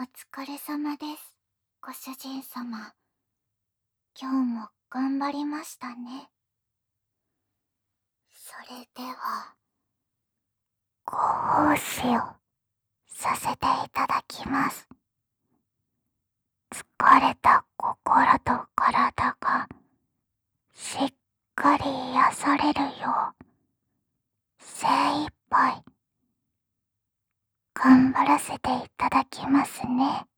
疲れ様です、ご主人様。今日も頑張りましたね。それでは、ご奉仕をさせていただきます。疲れた心と体がしっかり癒されるよう、精一杯頑張らせていただきますね。